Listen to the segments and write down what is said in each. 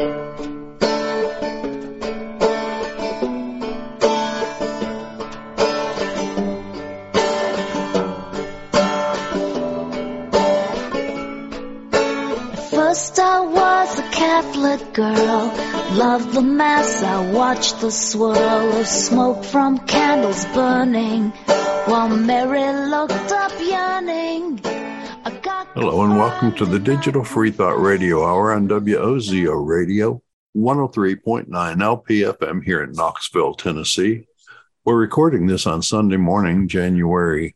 First I was a Catholic girl, loved the mass, I watched the swirl of smoke from candles burning, while Mary looked up yearning. Hello and welcome to the Digital Free Thought Radio Hour on WOZO Radio, 103.9 LPFM here in Knoxville, Tennessee. We're recording this on Sunday morning, January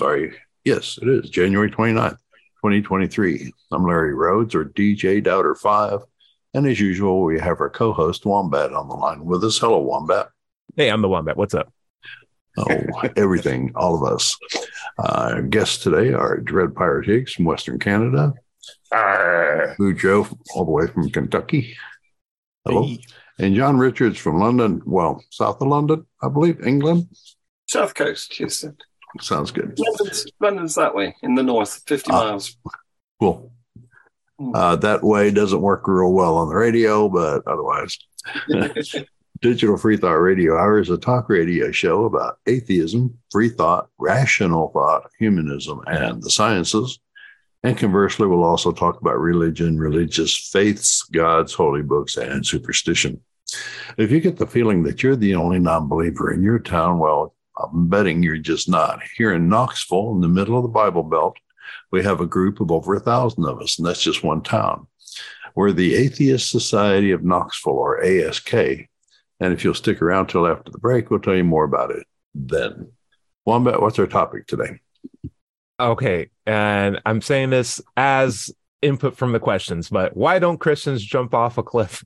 29th. 2023. I'm Larry Rhodes, or DJ Doubter 5, and as usual, we have our co-host Wombat on the line with us. Hello, Wombat. Hey, I'm the Wombat. What's up? Oh, everything, all of us. Guests today are Dread Pirate Higgs from Western Canada, Joe all the way from Kentucky. Hello, hey. And John Richards from London. Well, south of London, I believe, England. South Coast, Houston. Sounds good. London's that way, in the north, 50 miles. Cool. That way doesn't work real well on the radio, but otherwise. Digital Free Thought Radio Hour is a talk radio show about atheism, free thought, rational thought, humanism, and the sciences. And conversely, we'll also talk about religion, religious faiths, gods, holy books, and superstition. If you get the feeling that you're the only non-believer in your town, well, I'm betting you're just not. Here in Knoxville, in the middle of the Bible Belt, we have a group of over 1,000 of us, and that's just one town. We're the Atheist Society of Knoxville, or ASK. And if you'll stick around till after the break, we'll tell you more about it then. Wombat, what's our topic today? Okay, and I'm saying this as input from the questions, but why don't Christians jump off a cliff?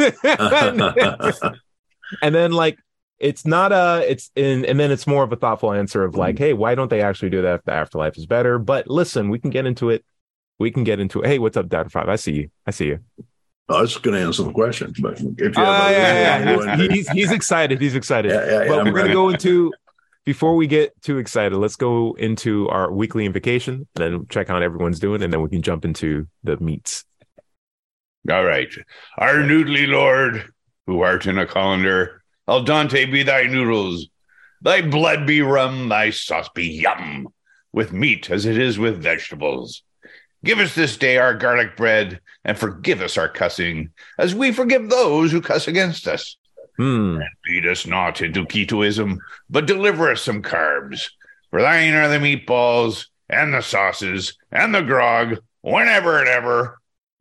And then, like, and then it's more of a thoughtful answer of like, hey, why don't they actually do that if the afterlife is better? But listen, we can get into it. Hey, what's up, Dr. 5? I see you. I was just going to answer the question, but if you he's excited. He's excited. But we're going to go into, before we get too excited, let's go into our weekly invocation, and then check out how everyone's doing, and then we can jump into the meats. All right. Our noodly Lord, who art in a colander, al dente be thy noodles, thy blood be rum, thy sauce be yum, with meat as it is with vegetables. Give us this day our garlic bread, and forgive us our cussing, as we forgive those who cuss against us. And lead us not into ketoism, but deliver us some carbs. For thine are the meatballs, and the sauces, and the grog, whenever and ever.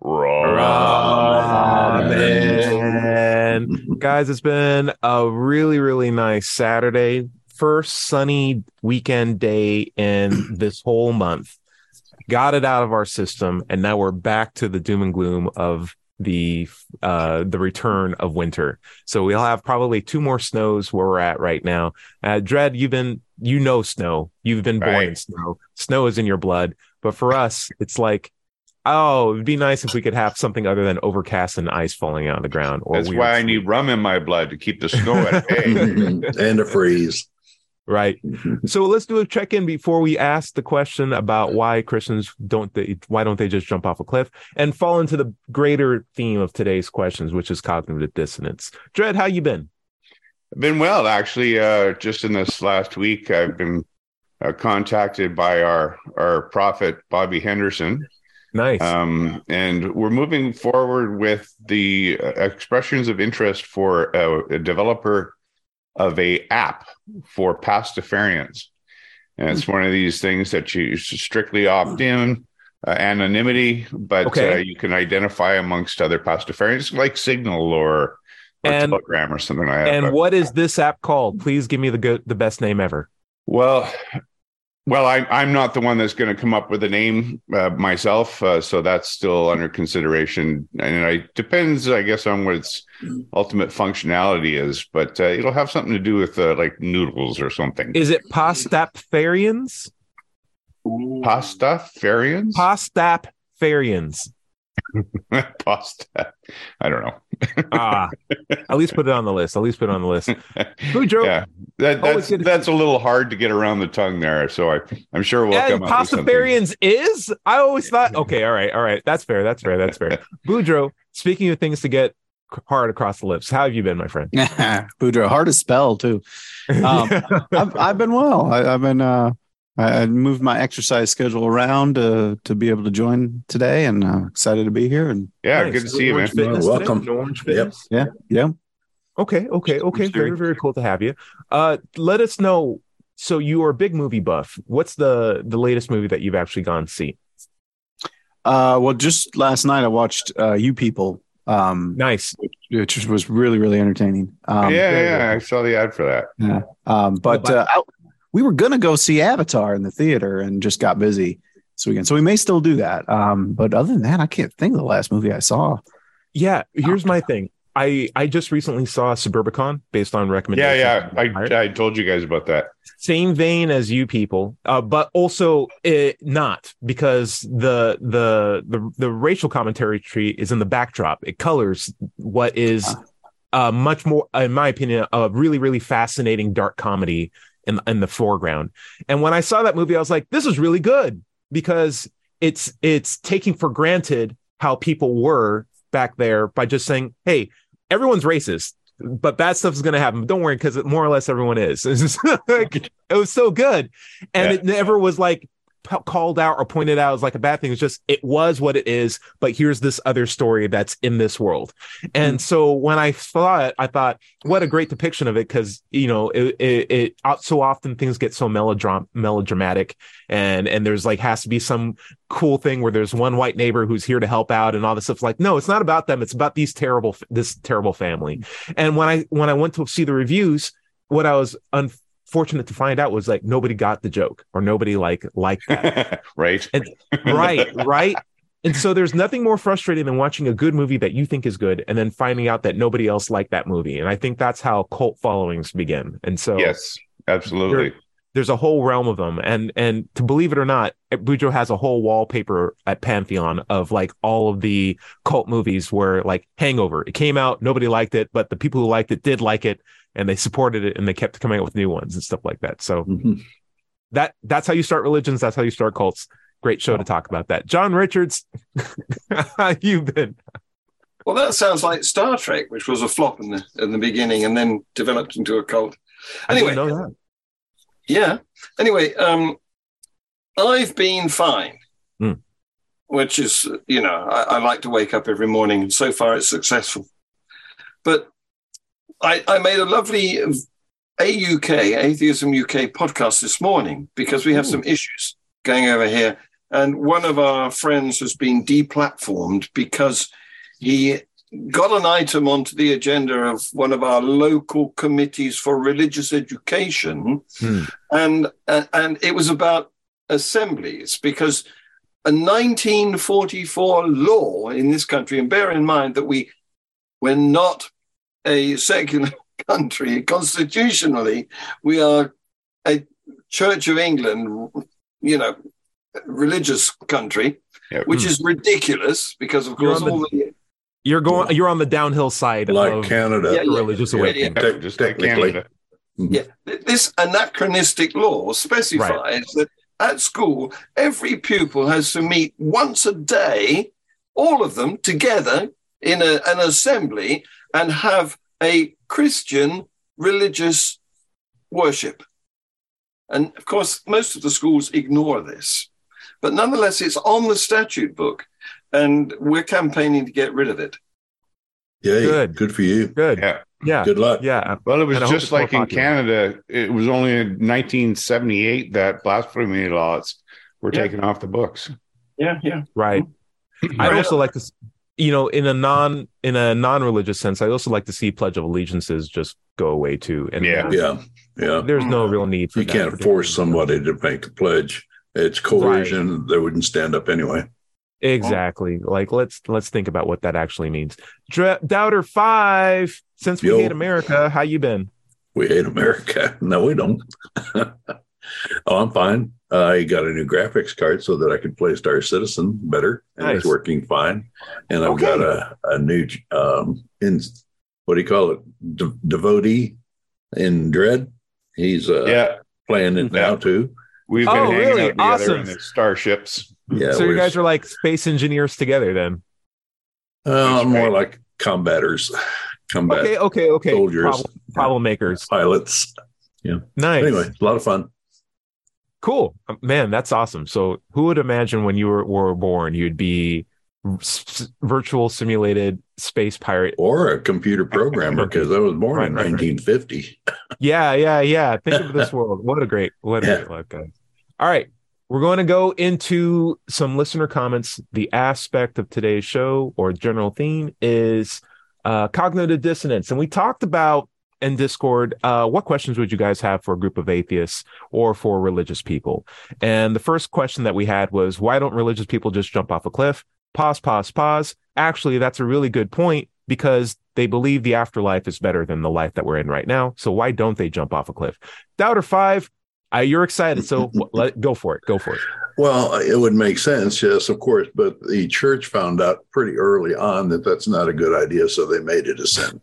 Amen. Guys, it's been a really, really nice Saturday. First sunny weekend day in this whole month. Got it out of our system, and now we're back to the doom and gloom of the return of winter. So we'll have probably 2 more snows where we're at right now. Dread, snow. You've been born in snow. Snow is in your blood. But for us, it's like, oh, it'd be nice if we could have something other than overcast and ice falling out of the ground. That's why I need rum in my blood to keep the snow at bay. And a freeze. Right. So let's do a check-in before we ask the question about why Christians don't they just jump off a cliff, and fall into the greater theme of today's questions, which is cognitive dissonance. Dread, how you been? I've been well, actually. Just in this last week, I've been contacted by our prophet, Bobby Henderson. Nice. And we're moving forward with the expressions of interest for a developer of a app for pastafarians. And it's one of these things that you strictly opt in, anonymity, but you can identify amongst other pastafarians, like Signal or Telegram or something like that. And what is this app called? Please give me the best name ever. Well, I'm not the one that's going to come up with a name myself, so that's still under consideration. And it depends, I guess, on what its ultimate functionality is. But it'll have something to do with like noodles or something. Is it pastafarians? Pastafarians? Pastafarians. Pasta. I don't know. At least put it on the list. Boudreaux. Yeah, that's a little hard to get around the tongue there. So I'm sure we'll come up with something. Pastafarians is? I always thought. Okay, all right. That's fair. Boudreaux. Speaking of things to get hard across the lips. How have you been, my friend? Boudreaux, hard to spell too. I've been well. I've been I moved my exercise schedule around to be able to join today, and excited to be here. And Nice. Good to see you, man. Orange Fitness Welcome. today? No Orange Yep. Fitness? yeah. Okay. Very, very cool to have you. Let us know. So you are a big movie buff. What's the latest movie that you've actually gone to see? Well, just last night I watched You People, Nice. which was really, really entertaining. I saw the ad for that. Yeah. We were gonna go see Avatar in the theater and just got busy this weekend, so we may still do that. But other than that, I can't think of the last movie I saw. Yeah. Here's my thing. I just recently saw Suburbicon based on recommendations. Yeah. I told you guys about that. Same vein as You People, but also not, because the racial commentary tree is in the backdrop. It colors what is much more, in my opinion, a really, really fascinating dark comedy in the foreground. And when I saw that movie, I was like, this is really good, because it's taking for granted how people were back there by just saying, hey, everyone's racist, but bad stuff is going to happen. Don't worry, because more or less everyone is. It's just like, it was so good. And it never was like called out or pointed out as like a bad thing. It's just, it was what it is, but here's this other story that's in this world. And so when I saw it, I thought, what a great depiction of it, because, you know, it so often things get so melodramatic, and there's like, has to be some cool thing where there's one white neighbor who's here to help out and all this stuff. Like, no, it's not about them. It's about this terrible family. And when I went to see the reviews, what I was fortunate to find out was like, nobody got the joke, or nobody liked that. Right. And, right. And so there's nothing more frustrating than watching a good movie that you think is good and then finding out that nobody else liked that movie. And I think that's how cult followings begin. And so Yes, absolutely. There's a whole realm of them. And to believe it or not, Boudreaux has a whole wallpaper at Pantheon of like all of the cult movies where, like, Hangover, it came out, nobody liked it, but the people who liked it did like it, and they supported it, and they kept coming out with new ones and stuff like that. So that's how you start religions. That's how you start cults. Great show to talk about that. John Richards, how you been? Well, that sounds like Star Trek, which was a flop in the beginning and then developed into a cult. Anyway, I didn't know that. Yeah. Anyway, I've been fine, which is, you know, I like to wake up every morning, and so far it's successful. But I made a lovely Atheism UK podcast this morning, because we have some issues going over here. And one of our friends has been deplatformed because he got an item onto the agenda of one of our local committees for religious education. And it was about assemblies, because a 1944 law in this country, and bear in mind that we're not a secular country. Constitutionally, we are a Church of England, you know, religious country, which is ridiculous, because of course you're on the downhill side, like of Canada, religious awakening. Just like Canada. This anachronistic law specifies that at school, every pupil has to meet once a day, all of them together in an assembly, and have a Christian religious worship. And of course, most of the schools ignore this. But nonetheless, it's on the statute book, and we're campaigning to get rid of it. Yeah, good for you. Good. Yeah. Good luck. Yeah. Well, it was And I hope just it's more like in popular. Canada. It was only in 1978 that blasphemy laws were taken off the books. Yeah. Right. I'd also like to, you know, in a non-religious sense, I also like to see Pledge of Allegiances just go away too. And Yeah. there's no real need for You that. can't force somebody to make a pledge. It's coercion. They wouldn't stand up anyway. Exactly. Like, let's think about what that actually means. Doubter 5, since we Yo. hate America, how you been? We hate America. No, we don't. Oh, I'm fine. I got a new graphics card so that I can play Star Citizen better, and Nice. it's working fine. And I've Okay. got a new, what do you call it? Devotee in Dread. He's playing it now too. We've been Oh, hanging really? out together Awesome. in the starships. Yeah, So you guys are like space engineers together then? That's more right. like combat Okay. soldiers, Problem makers. pilots. Yeah. Nice. Anyway, a lot of fun. Cool. Man, that's awesome. So who would imagine when you were born, you'd be virtual simulated space pirate? Or a computer programmer, because I was born in 1950. Yeah. Think of this world. What a great life, guys. All right. We're going to go into some listener comments. The aspect of today's show or general theme is cognitive dissonance. And we talked about in Discord, what questions would you guys have for a group of atheists or for religious people? And the first question that we had was, why don't religious people just jump off a cliff? Pause. Actually, that's a really good point, because they believe the afterlife is better than the life that we're in right now. So why don't they jump off a cliff? Doubter 5, you're excited. So go for it. Well, it would make sense, yes, of course. But the church found out pretty early on that that's not a good idea. So they made it a sin.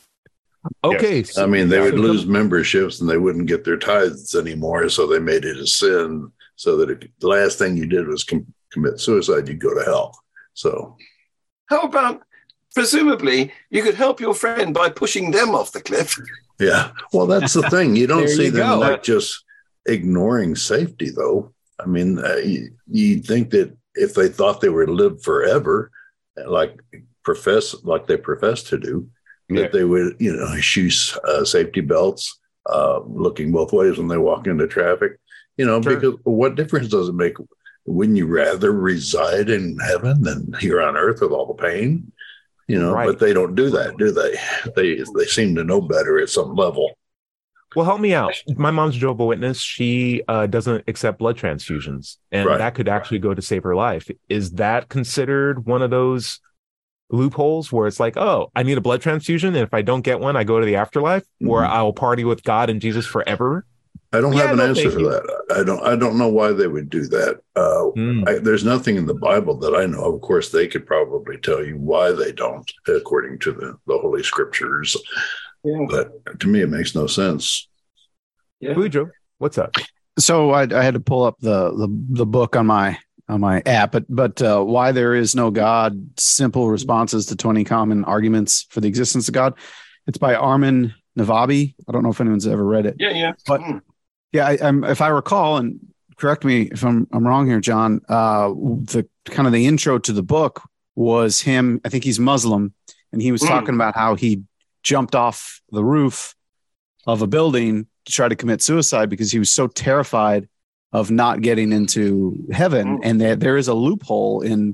Okay. Yes. I mean, they would lose memberships and they wouldn't get their tithes anymore. So they made it a sin, so that the last thing you did was commit suicide, you'd go to hell. So how about, presumably, you could help your friend by pushing them off the cliff? Yeah. Well, that's the thing. You don't see them go. like just ignoring safety, though. I mean, you'd think that if they thought they would live forever, like they profess to do, that they would, shoe safety belts, looking both ways when they walk into traffic. Sure. Because what difference does it make? Wouldn't you rather reside in heaven than here on earth with all the pain? Right. But they don't do that, do they? They seem to know better at some level. Well, help me out. My mom's a Jehovah's Witness. She doesn't accept blood transfusions, and that could actually go to save her life. Is that considered one of those loopholes where it's like, oh, I need a blood transfusion, and if I don't get one, I go to the afterlife, or I'll party with God and Jesus forever? I don't have an answer for that. I don't know why they would do that. There's nothing in the Bible that I know of. Of course, they could probably tell you why they don't, according to the Holy Scriptures. Yeah. But to me, it makes no sense. Yeah. Bujo, what's up? So I had to pull up the book on my app, but Why There Is No God: Simple Responses to 20 Common Arguments for the Existence of God. It's by Armin Navabi. I don't know if anyone's ever read it. Yeah. But I'm if I recall, and correct me if I'm wrong here, John, the kind of the intro to the book was him. I think he's Muslim, and he was talking about how he jumped off the roof of a building to try to commit suicide because he was so terrified of not getting into heaven, and that there is a loophole in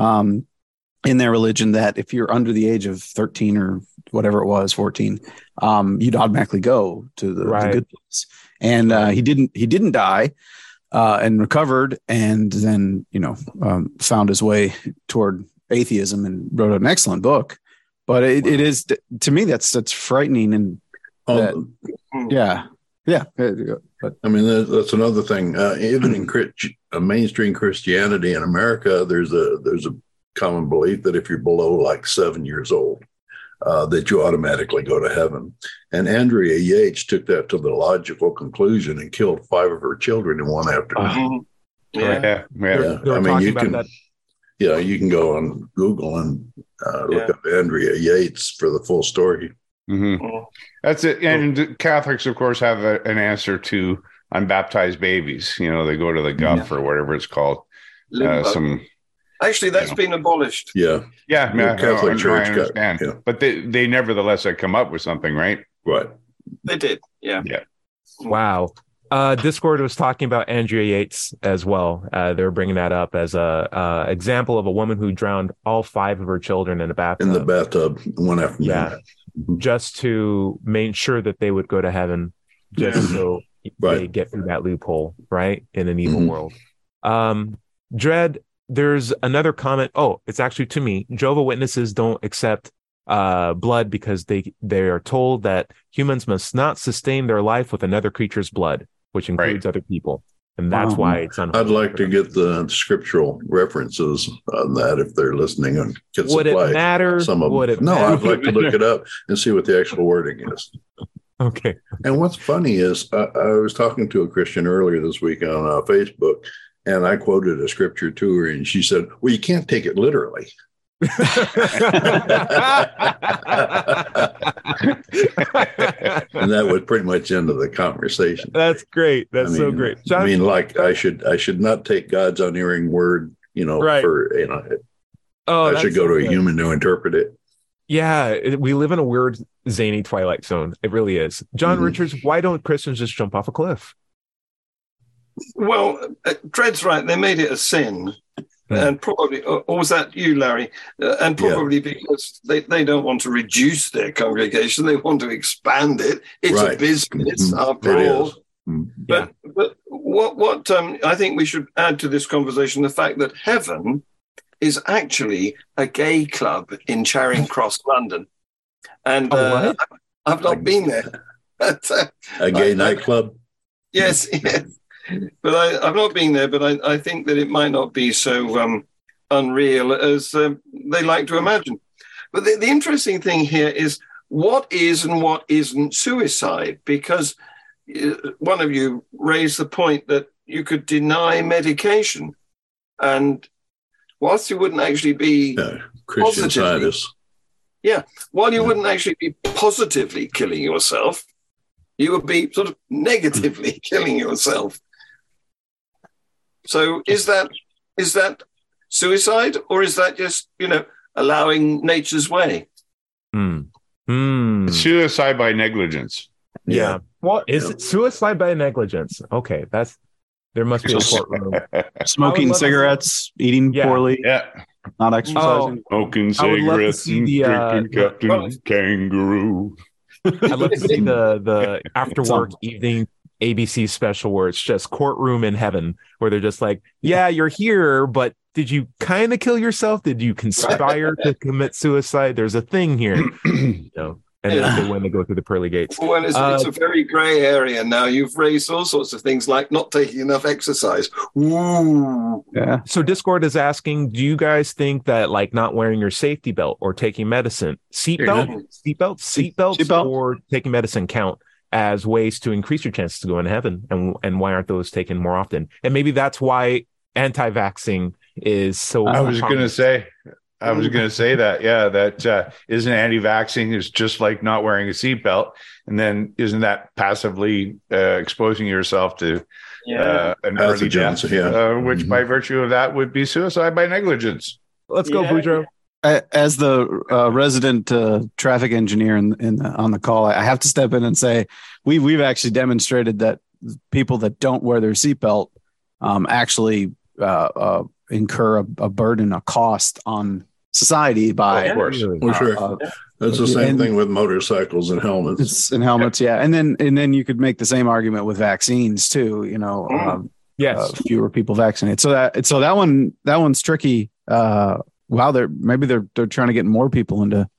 their religion that if you're under the age of 13 or whatever it was, 14, you'd automatically go to the good place. And he didn't die and recovered, and then found his way toward atheism and wrote an excellent book. But it is, to me, that's frightening. And but I mean, that's another thing. Even in mainstream Christianity in America, there's a common belief that if you're below like 7 years old, that you automatically go to heaven. And Andrea Yates took that to the logical conclusion and killed 5 of her children in one afternoon. Yeah. I mean, you can. Yeah, you can go on Google and look up Andrea Yates for the full story. Mm-hmm. That's it. And Catholics, of course, have an answer to unbaptized babies. They go to the GUF or whatever it's called. Actually, that's been abolished. Yeah. Catholic Church. I understand. But they nevertheless had come up with something, right? Right. They did. Yeah. Wow. Discord was talking about Andrea Yates as well. They were bringing that up as a example of a woman who drowned all 5 of her children in a bathtub. In the bathtub one afternoon. Yeah. Just to make sure that they would go to heaven, just so they get through that loophole, right? In an evil world. Dread, there's another comment. Oh, it's actually to me. Jehovah's Witnesses don't accept blood because they are told that humans must not sustain their life with another creature's blood, which includes other people. And that's why it's unholy. I'd like to get the scriptural references on that if they're listening and can supply it matter? Some of them. No, I'd like to look it up and see what the actual wording is. Okay. And what's funny is I was talking to a Christian earlier this week on Facebook, and I quoted a scripture to her, and she said, well, you can't take it literally. And that would pretty much end the conversation. That's great. That's so great. John, I mean, like I should not take God's unerring word, right. I should go to a human to interpret it. Yeah, we live in a weird, zany twilight zone. It really is. John Richards, why don't Christians just jump off a cliff? Well, Dred's right. They made it a sin. And probably, or was that you, Larry? And probably because they don't want to reduce their congregation. They want to expand it. It's a business after all. But what I think we should add to this conversation, the fact that heaven is actually a gay club in Charing Cross, London. And I've not been there. But, a gay nightclub? Yes. But I've not been there, but I think that it might not be so unreal as they like to imagine. But the interesting thing here is what is and what isn't suicide, because one of you raised the point that you could deny medication. And whilst you wouldn't actually be Christian Scientists. Yeah, while you wouldn't actually be positively killing yourself, you would be sort of negatively killing yourself. So is that suicide, or is that just, allowing nature's way? It's suicide by negligence. Yeah. Well, is it suicide by negligence? Okay, there must be a courtroom. Smoking cigarettes, eating poorly, not exercising. Smoking cigarettes and drinking Captain Kangaroo. I'd love to see the after work evening ABC special where it's just courtroom in heaven, where they're just like, yeah, you're here, but did you kind of kill yourself? Did you conspire to commit suicide? There's a thing here, and then when they go through the pearly gates. Well, it's a very gray area now. You've raised all sorts of things like not taking enough exercise. Ooh. Yeah. So Discord is asking, do you guys think that like not wearing your safety belt or taking medicine, seatbelts or taking medicine count as ways to increase your chances to go into heaven? And why aren't those taken more often? And maybe that's why anti-vaxxing is so I was going to say that, that isn't anti-vaxxing is just like not wearing a seatbelt. And then isn't that passively exposing yourself to an early death, which by virtue of that would be suicide by negligence. Let's go, Boudreaux. As the resident traffic engineer on the call, I have to step in and say we've actually demonstrated that people that don't wear their seatbelt actually incur a burden, a cost on society by. Of course, for sure. That's the same thing with motorcycles and helmets. And then you could make the same argument with vaccines too. Fewer people vaccinated. So that one's tricky. Wow, they're trying to get more people into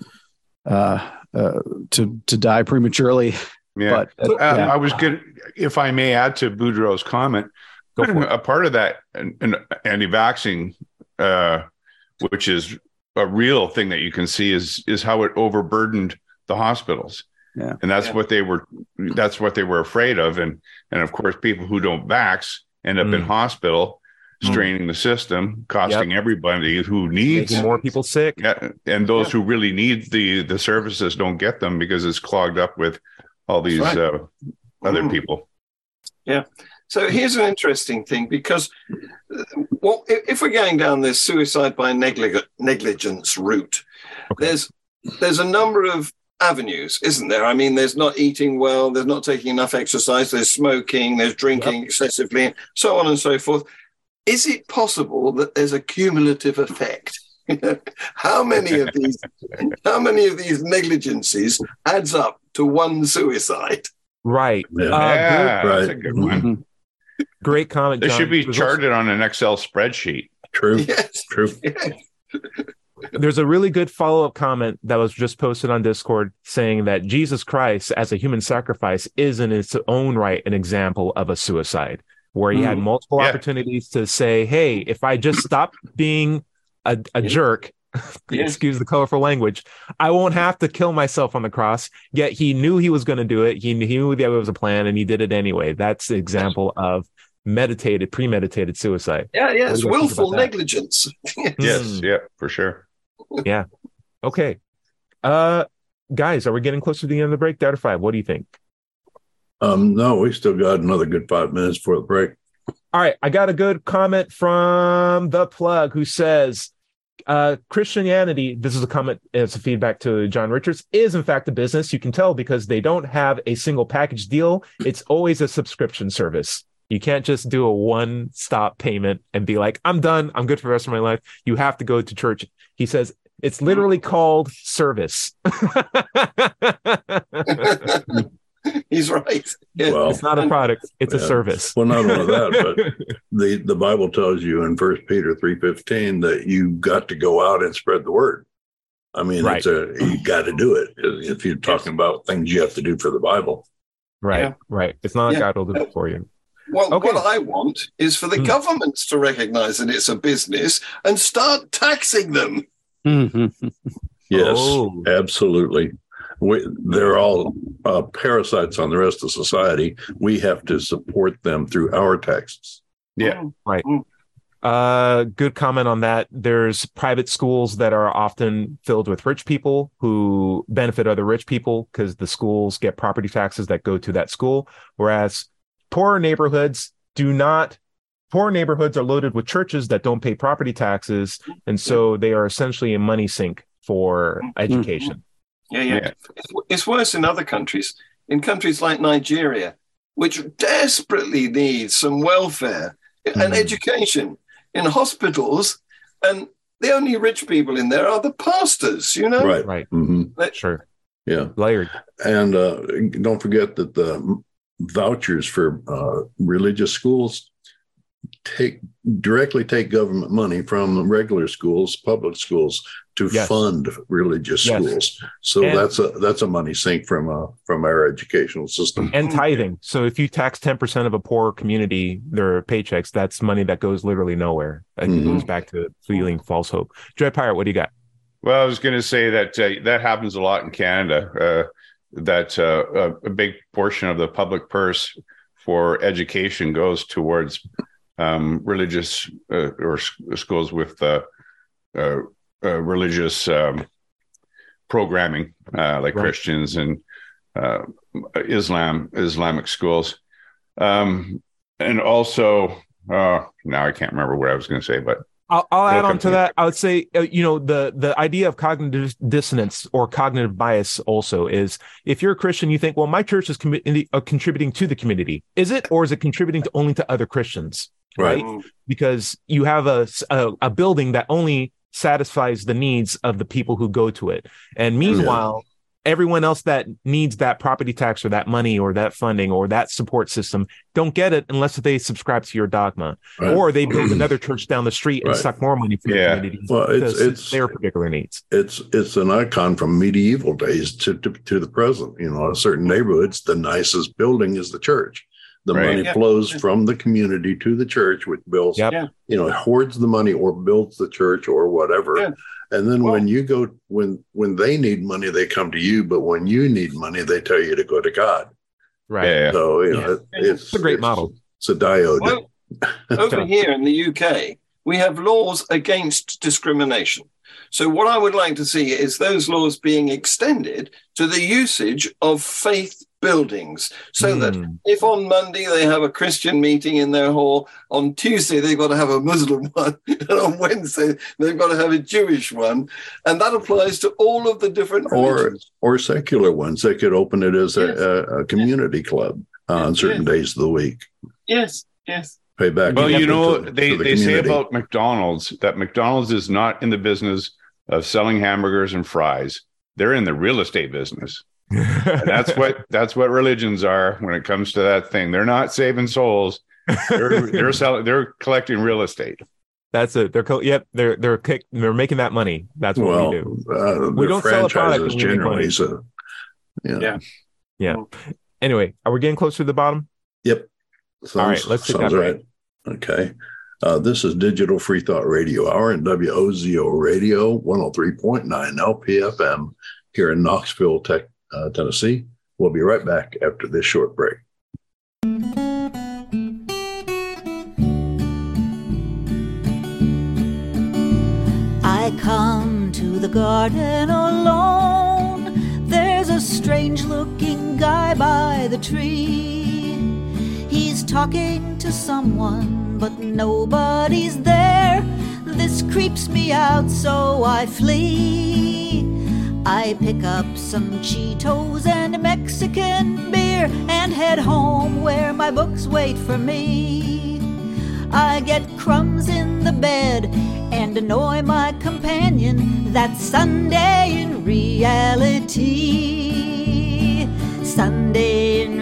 to die prematurely. Yeah, but I was good. If I may add to Boudreaux's comment, a part of that anti-vaxxing, which is a real thing that you can see, is how it overburdened the hospitals. Yeah, and that's what they were afraid of, and of course, people who don't vax end up in hospital, straining the system, costing everybody who needs, making more people sick. Yeah, and those who really need the services don't get them because it's clogged up with all these other people. Yeah. So here's an interesting thing, because if we're going down this suicide by negligence route, there's a number of avenues, isn't there? I mean, there's not eating well, there's not taking enough exercise, there's smoking, there's drinking excessively, so on and so forth. Is it possible that there's a cumulative effect? How many of these negligences adds up to one suicide? Right. That's a good one. Great comment, John. They should be charted on an Excel spreadsheet. True. Yes. True. Yes. There's a really good follow-up comment that was just posted on Discord saying that Jesus Christ as a human sacrifice is in its own right an example of a suicide, where he had multiple opportunities to say, hey, if I just stop being a jerk, excuse the colorful language, I won't have to kill myself on the cross. Yet he knew he was going to do it. He knew that it was a plan, and he did it anyway. That's the example of premeditated suicide. Yeah, it's willful negligence. Yes, yeah, for sure. Yeah. Okay. Guys, are we getting close to the end of the break? Down to 5. What do you think? No, we still got another good 5 minutes for the break. All right. I got a good comment from the plug who says, Christianity, this is a comment, it's a feedback to John Richards, is in fact a business. You can tell because they don't have a single package deal. It's always a subscription service. You can't just do a one-stop payment and be like, I'm done. I'm good for the rest of my life. You have to go to church. He says it's literally called service. He's right. Yeah. Well, it's not a product. It's a service. Well, not only that, but the Bible tells you in 1 Peter 3:15 that you got to go out and spread the word. I mean, Right. you got to do it if you're talking about things you have to do for the Bible. Right, Yeah. right. It's not like Yeah. God will do it for you. Well, Okay. what I want is for the governments to recognize that it's a business and start taxing them. Yes, Oh. absolutely. They're all parasites on the rest of society. We have to support them through our taxes. Yeah. Right. Good comment on that. There's private schools that are often filled with rich people who benefit other rich people because the schools get property taxes that go to that school, whereas poorer neighborhoods are loaded with churches that don't pay property taxes, and so they are essentially a money sink for education. Yeah. It's worse in other countries. In countries like Nigeria, which desperately needs some welfare and education in hospitals, and the only rich people in there are the pastors, you know? Right. Mm-hmm. Sure. Yeah. Layered. And don't forget that the vouchers for religious schools directly take government money from regular schools, public schools, to Yes. fund religious Yes. schools. So And- that's a money sink from our educational system. And tithing. So if you tax 10% of a poor community, their paychecks, that's money that goes literally nowhere. It goes back to feeling false hope. Dread Pirate, what do you got? Well, I was going to say that that happens a lot in Canada. That a big portion of the public purse for education goes towards religious or schools with religious programming, like Right. Christians and Islamic schools, and also now I can't remember what I was going to say, but I'll add It'll on come to to me. that. I would say, the idea of cognitive dissonance or cognitive bias also is if you're a Christian, you think, well, my church is contributing to the community. Is it, or is it contributing only to other Christians? Right. Because you have a building that only satisfies the needs of the people who go to it. And meanwhile, everyone else that needs that property tax or that money or that funding or that support system don't get it unless they subscribe to your dogma, Right. or they build another church down the street and Right. suck more money from the community. Well, it's their particular needs. It's an icon from medieval days to the present. You know, in certain neighborhoods, the nicest building is the church. The Right. money flows from the community to the church, which builds, Yep. hoards the money or builds the church or whatever. Yeah. And then Well- when you go, when they need money, they come to you. But when you need money, they tell you to go to God. Right. yeah. So, Yeah. it's a great model. It's a diode. Well, over here in the UK, we have laws against discrimination. So what I would like to see is those laws being extended to the usage of faith buildings, so that if on Monday they have a Christian meeting in their hall, on Tuesday they've got to have a Muslim one, and on Wednesday they've got to have a Jewish one, and that applies to all of the different religions. or secular ones. They could open it as a community club on certain days of the week. Yes. Pay back. Well, to they the say community. about McDonald's that McDonald's is not in the business of selling hamburgers and fries. They're in the real estate business. And that's what religions are when it comes to that thing. They're not saving souls. They're selling. They're collecting real estate. That's it. They're making that money. That's what we do. We don't sell a product franchises when we make generally. money. So, Yeah. Anyway, are we getting closer to the bottom? Yep. All right, let's take sounds that right. Okay. This is Digital Free Thought Radio Hour and WOZO Radio 103.9 LPFM here in Knoxville, Tennessee. We'll be right back after this short break. I come to the garden alone. There's a strange-looking guy by the tree. He's talking to someone, but nobody's there. This creeps me out, so I flee. I pick up some Cheetos and Mexican beer and head home where my books wait for me. I get crumbs in the bed and annoy my companion. That's Sunday in reality. Sunday in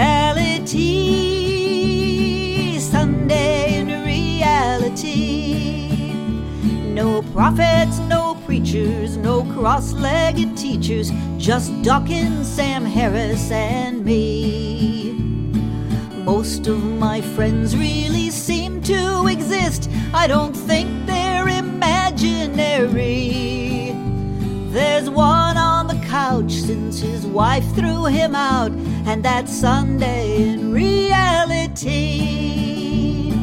reality. Sunday in reality. No prophets, no preachers, no cross-legged teachers, just Dawkins, Sam Harris, and me. Most of my friends really seem to exist. I don't think they're imaginary. There's one on the couch since his wife threw him out, and that's Sunday in reality.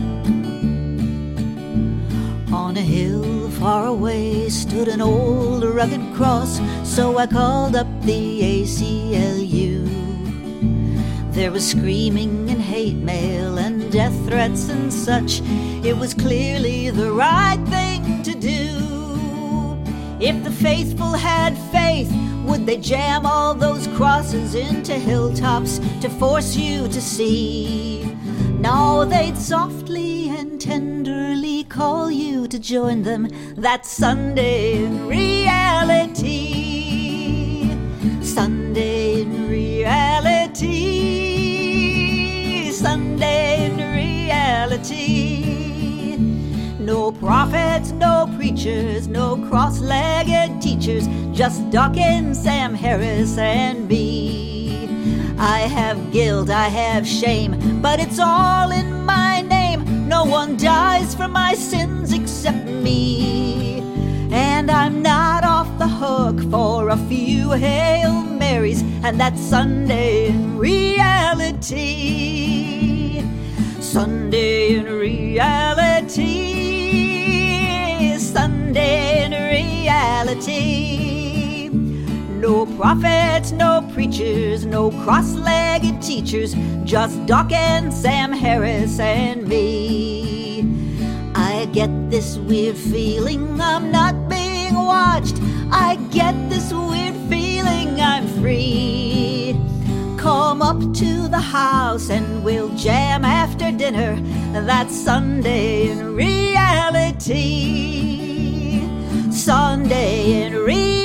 On a hill far away stood an old rugged cross, so I called up the ACLU. There was screaming and hate mail and death threats and such. It was clearly the right thing to do. If the faithful had faith, would they jam all those crosses into hilltops to force you to see? No, they'd softly and tenderly call you to join them. That's Sunday in reality. Sunday in reality. Sunday in reality. No prophets, no preachers, no cross-legged teachers, just Dawkins, Sam Harris, and me. I have guilt, I have shame, but it's all in my name. No one dies for my sins except me. And I'm not off the hook for a few Hail Marys, and that's Sunday in reality. Sunday in reality. Sunday in reality. No prophets, no preachers, no cross-legged teachers, just Dawkins, Sam Harris, and me. I get this weird feeling I'm not being watched. I get this weird feeling I'm free. Come up to the house and we'll jam after dinner. That's Sunday in reality. Sunday in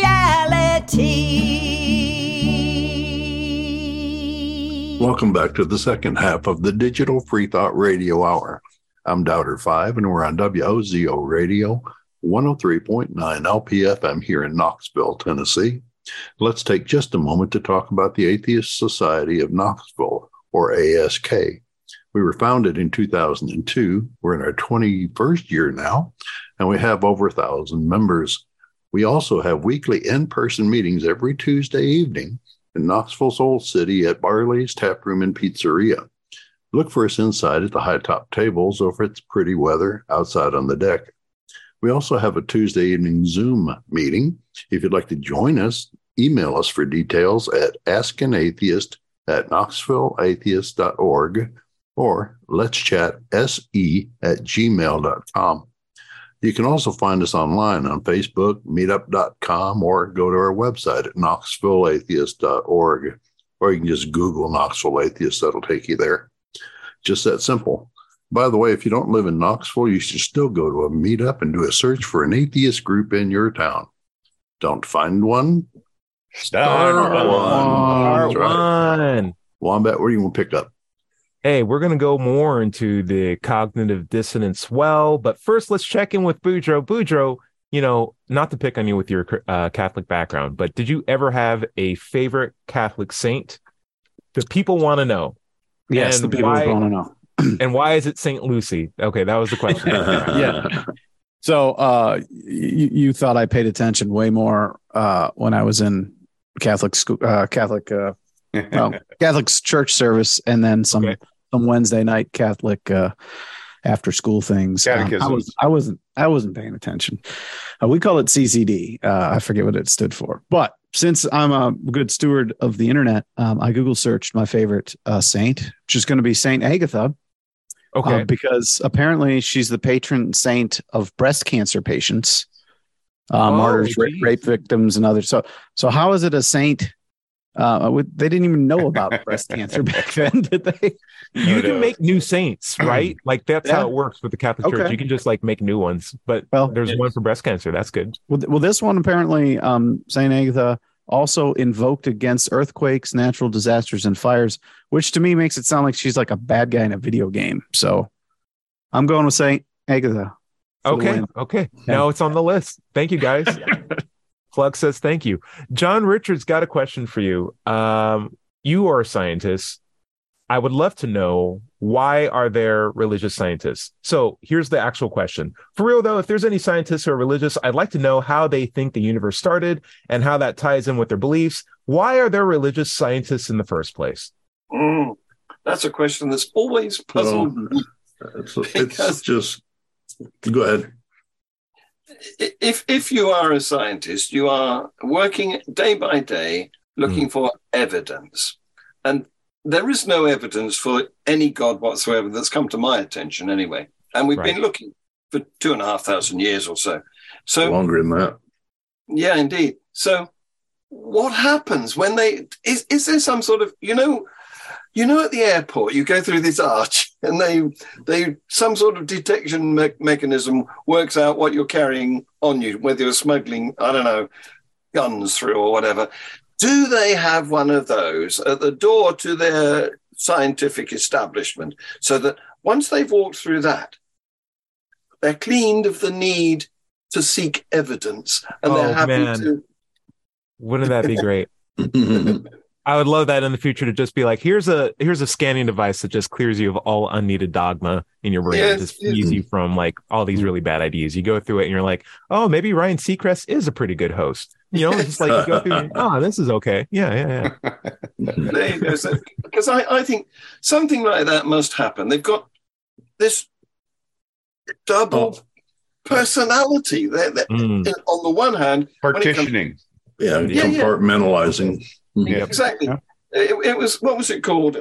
reality. Welcome back to the second half of the Digital Free Thought Radio Hour. I'm Doubter 5, and we're on WOZO Radio 103.9 LPFM here in Knoxville, Tennessee. Let's take just a moment to talk about the Atheist Society of Knoxville, or ASK. We were founded in 2002. We're in our 21st year now, and we have over 1,000 members. We also have weekly in-person meetings every Tuesday evening in Knoxville's Old City at Barley's Tap Room and Pizzeria. Look for us inside at the high-top tables or if it's pretty weather outside on the deck. We also have a Tuesday evening Zoom meeting. If you'd like to join us, email us for details at askanatheist@knoxvilleatheist.org or letschatse@gmail.com. You can also find us online on Facebook, meetup.com, or go to our website at knoxvilleatheist.org, or you can just Google Knoxville Atheist. That'll take you there. Just that simple. By the way, if you don't live in Knoxville, you should still go to a meetup and do a search for an atheist group in your town. Don't find one? Start one. Start one. Wombat, where do you want to pick up? Hey, we're going to go more into the cognitive dissonance well, but first let's check in with Boudreaux. Boudreaux, you know, not to pick on you with your Catholic background, but did you ever have a favorite Catholic saint? The people want to know. Yes, and the people want to know. And why is it St. Lucy? Okay, that was the question. Yeah. So you thought I paid attention way more when I was in Catholic school, Catholic church service, and then some Wednesday night Catholic after school things. Catechisms. I wasn't paying attention. We call it CCD. I forget what it stood for. But since I'm a good steward of the internet, I Google searched my favorite saint, which is going to be Saint Agatha. Okay. Because apparently she's the patron saint of breast cancer patients, martyrs, rape victims, and others. So how is it a saint? They didn't even know about breast cancer back then, did they? You can make new saints, right? Like that's how it works with the Catholic Church. You can just like make new ones, but there's one for breast cancer. That's good. Well, this one apparently, Saint Agatha also invoked against earthquakes, natural disasters, and fires, which to me makes it sound like she's like a bad guy in a video game. So I'm going with Saint Agatha. Okay. Yeah. Now it's on the list. Thank you, guys. Plug says thank you. John Richards got a question for you. You are a scientist. I would love to know, why are there religious scientists? So here's the actual question. For real, though, if there's any scientists who are religious, I'd like to know how they think the universe started and how that ties in with their beliefs. Why are there religious scientists in the first place? That's a question that's always puzzled me. It's just, go ahead. If you are a scientist, you are working day by day looking for evidence. And there is no evidence for any God whatsoever that's come to my attention anyway. And we've been looking for 2,500 years or so. So longer than that. Yeah, indeed. So what happens when is there some sort of, at the airport, you go through this arch and they some sort of detection mechanism works out what you're carrying on you, whether you're smuggling, I don't know, guns through or whatever. Do they have one of those at the door to their scientific establishment so that once they've walked through that, they're cleaned of the need to seek evidence and they're happy to... Wouldn't that be great? I would love that in the future to just be like, here's a scanning device that just clears you of all unneeded dogma in your brain, and just frees you from like all these really bad ideas. You go through it and you're like, oh, maybe Ryan Seacrest is a pretty good host. It's just like you go through, this is okay. Yeah. There you go. So, because I think something like that must happen. They've got this double personality. They're on the one hand, partitioning. Compartmentalizing. Yeah, exactly. Yeah. It was, what was it called?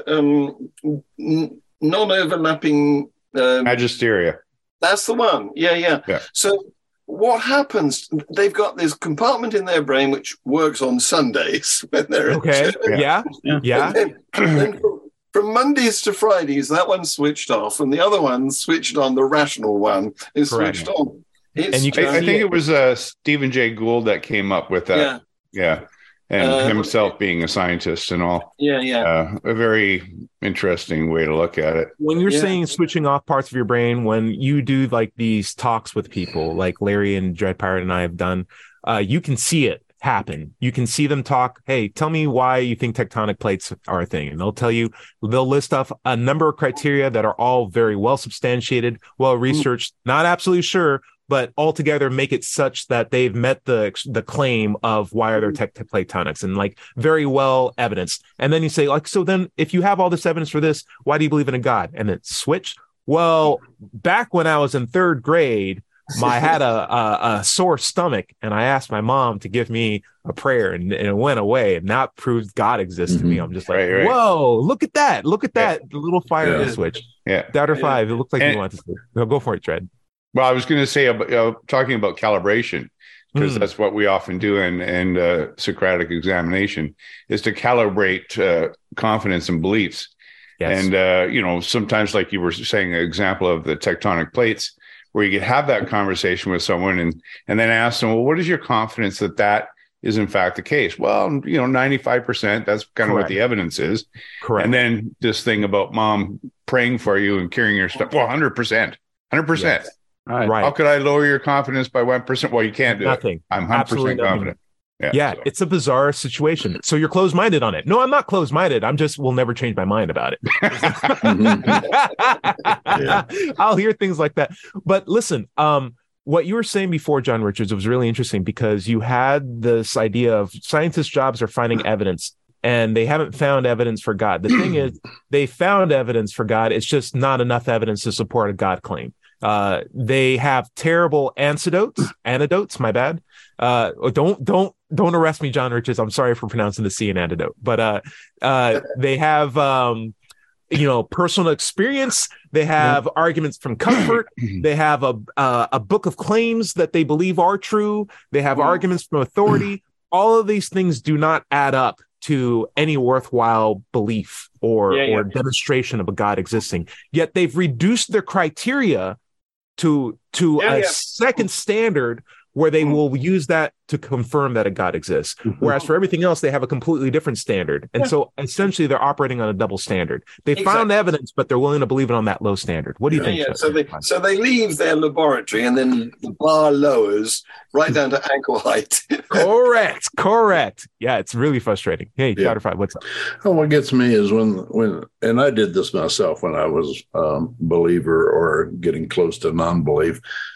Non-overlapping magisteria. That's the one. Yeah. So what happens? They've got this compartment in their brain which works on Sundays when they're Yeah. And then from Mondays to Fridays, that one's switched off, and the other one's switched on. The rational one is switched on. I think it was Stephen Jay Gould that came up with that. Yeah. And himself being a scientist and all. Yeah. A very interesting way to look at it. When you're saying switching off parts of your brain, when you do like these talks with people like Larry and Dread Pirate and I have done, you can see it happen. You can see them talk, hey, tell me why you think tectonic plates are a thing. And they'll list off a number of criteria that are all very well substantiated, well researched, not absolutely sure, but altogether make it such that they've met the claim of why are there tectonics and like very well evidenced. And then you say like, so then if you have all this evidence for this, why do you believe in a God? And then switch. Well, back when I was in third grade, I had a sore stomach and I asked my mom to give me a prayer and it went away, and that proved God exists to me. I'm just like, whoa, look at that. The little fire switch. Yeah. Doubter 5. It looks like you want to say. No, go for it, Dread. Well, I was going to say, talking about calibration, because that's what we often do in Socratic examination, is to calibrate confidence and beliefs. Yes. And, sometimes, like you were saying, an example of the tectonic plates, where you could have that conversation with someone and then ask them, well, what is your confidence that is in fact the case? Well, 95%, that's kind of what the evidence is. Correct. And then this thing about mom praying for you and carrying your stuff. Well, 100%. Yes. Right. How could I lower your confidence by 1%? Well, you can't do nothing. It. I'm 100% confident. Yeah, It's a bizarre situation. So you're closed-minded on it. No, I'm not closed-minded. I'm just will never change my mind about it. I'll hear things like that. But listen, what you were saying before, John Richards, was really interesting because you had this idea of scientists' jobs are finding evidence. and they haven't found evidence for God. The thing is, they found evidence for God. It's just not enough evidence to support a God claim. They have terrible antidotes. My bad. Don't arrest me, John Riches. I'm sorry for pronouncing the C in antidote, but they have personal experience. They have arguments from comfort. They have a book of claims that they believe are true. They have arguments from authority. All of these things do not add up to any worthwhile belief or demonstration of a God existing. Yet they've reduced their criteria to a second standard where they will use that to confirm that a God exists. Whereas for everything else, they have a completely different standard. And so essentially they're operating on a double standard. They found evidence, but they're willing to believe it on that low standard. What do you think? Yeah. So they leave their laboratory and then the bar lowers right down to ankle height. Correct. Yeah, it's really frustrating. Hey, Dr. What's up? Well, what gets me is when and I did this myself when I was believer or getting close to non-belief,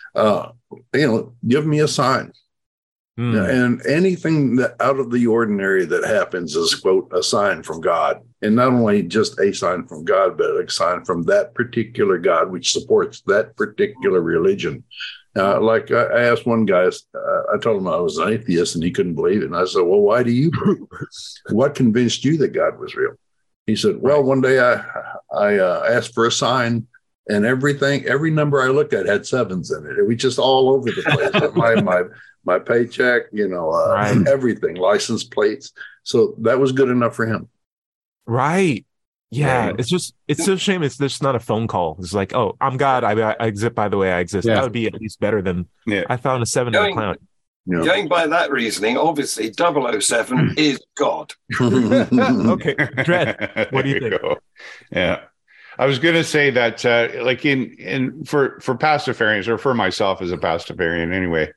give me a sign. And anything that out of the ordinary that happens is, quote, a sign from God. And not only just a sign from God, but a sign from that particular God, which supports that particular religion. Like I asked one guy, I told him I was an atheist and he couldn't believe it. And I said, well, why do you believe? What convinced you that God was real? He said, well, one day I asked for a sign. And every number I looked at had sevens in it. It was just all over the place. my paycheck, everything, license plates. So that was good enough for him. Right. Yeah. It's so a shame. It's just not a phone call. It's like, oh, I'm God. I exist. By the way, I exist. That would be at least better than I found a 7 in the cloud. Going by that reasoning, obviously 007 is God. Okay. Dread, what do you think? Yeah. I was going to say that, like for Pastafarians, or for myself as a Pastafarian anyway,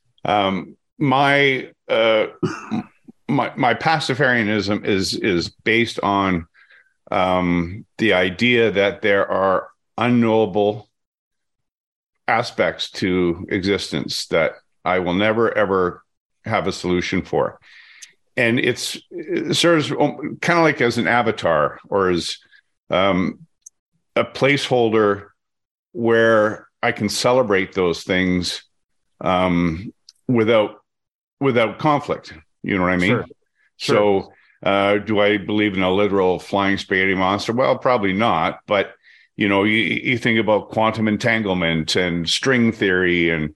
my Pastafarianism is based on the idea that there are unknowable aspects to existence that I will never ever have a solution for, and it serves kind of like as an avatar or as a placeholder where I can celebrate those things without conflict. You know what I mean? Sure. So do I believe in a literal flying spaghetti monster? Well, probably not. But, you think about quantum entanglement and string theory and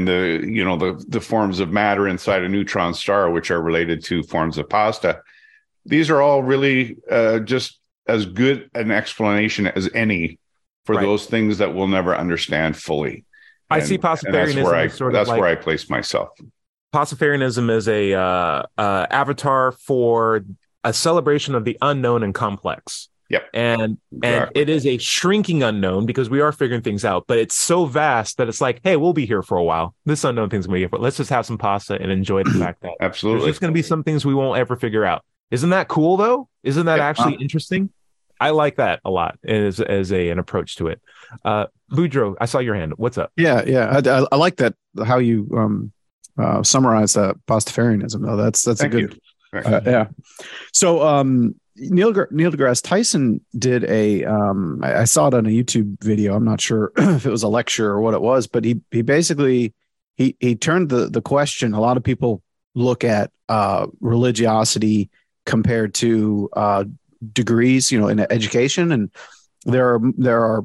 the forms of matter inside a neutron star, which are related to forms of pasta. These are all really just as good an explanation as any for those things that we'll never understand fully. I see Pastafarianism that's where I place myself. Pastafarianism is a avatar for a celebration of the unknown and complex. Yep. And it is a shrinking unknown because we are figuring things out, but it's so vast that it's like, hey, we'll be here for a while. This unknown thing's going to be here, but let's just have some pasta and enjoy the fact that absolutely there's just going to be some things we won't ever figure out. Isn't that cool though? Isn't that actually interesting? I like that a lot as an approach to it. Boudreaux, I saw your hand. What's up? Yeah. I like that, how you summarize Pastafarianism, though. That's a good. Yeah. So Neil deGrasse Tyson did I saw it on a YouTube video. I'm not sure if it was a lecture or what it was, but he basically he turned the question. A lot of people look at religiosity compared to degrees, in education, and there are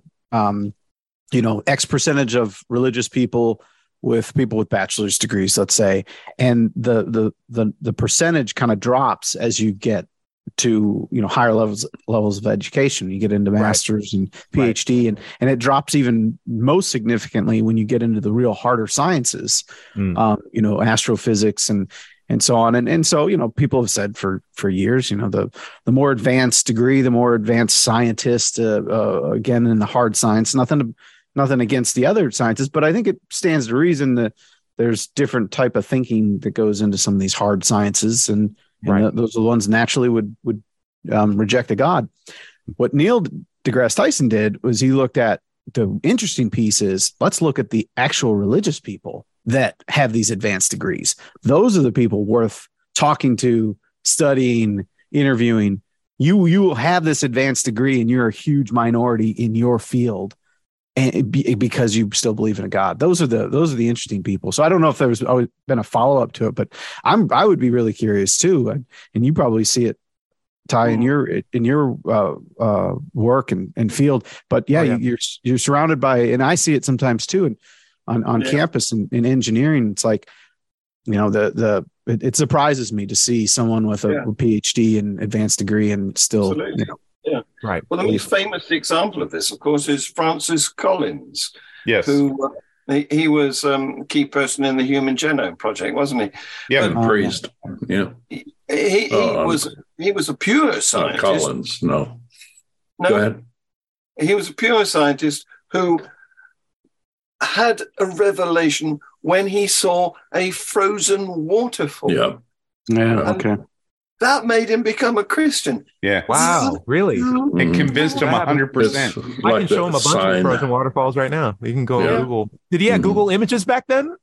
X percentage of religious people with bachelor's degrees, let's say, and the percentage kind of drops as you get to higher levels of education. You get into master's and PhD, and it drops even most significantly when you get into the real harder sciences, astrophysics and so on. And so, people have said for years, the more advanced degree, the more advanced scientist, again, in the hard science, nothing against the other sciences, but I think it stands to reason that there's different type of thinking that goes into some of these hard sciences. And those are the ones naturally would reject a God. What Neil deGrasse Tyson did was he looked at the interesting piece is, let's look at the actual religious people that have these advanced degrees. Those are the people worth talking to, studying, interviewing, you will have this advanced degree and you're a huge minority in your field, and because you still believe in a God. Those are the interesting people. So I don't know if there's always been a follow up to it, but I would be really curious too. And you probably see it, Ty, in your work and field. But yeah, you're surrounded by, and I see it sometimes too. And on campus in engineering, it's like, it surprises me to see someone with a PhD and advanced degree and still, right. Well, the most famous example of this, of course, is Francis Collins. Yes. Who he was key person in the Human Genome Project, wasn't he? Yeah, And priest. Yeah. He was a pure scientist. Collins. No. Go ahead. He was a pure scientist who had a revelation when he saw a frozen waterfall. Yeah. Yeah. Okay. That made him become a Christian. Yeah. Wow, really? It convinced him 100%. I can show him a bunch of frozen waterfalls right now. You can go Google. Did he have Google Images back then?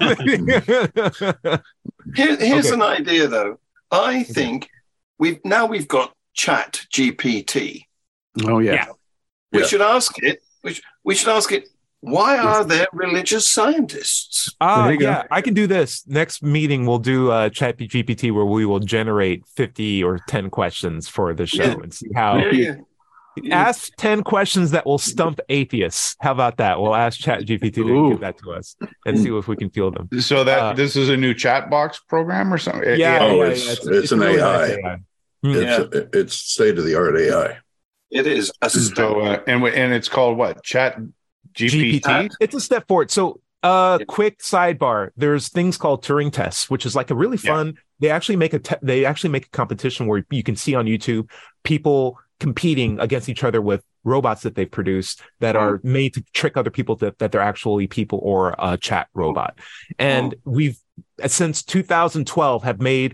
Here's an idea, though. I think we've got Chat GPT. Oh yeah. We should ask it. We should ask it. Why are there religious scientists? Yeah, I can do this. Next meeting, we'll do Chat GPT where we will generate 50 or 10 questions for the show and see how. Ask 10 questions that will stump atheists. How about that? We'll ask Chat GPT to give that to us and see if we can field them. So that this is a new chat box program or something? It's an really AI. Nice AI. It's state of the art AI. It is. So and it's called what? Chat GPT? It's a step forward. So quick sidebar, there's things called Turing tests, which is like a really fun, they actually make a competition where you can see on YouTube people competing against each other with robots that they've produced that are made to trick other people that they're actually people or a chat robot. And we've since 2012 have made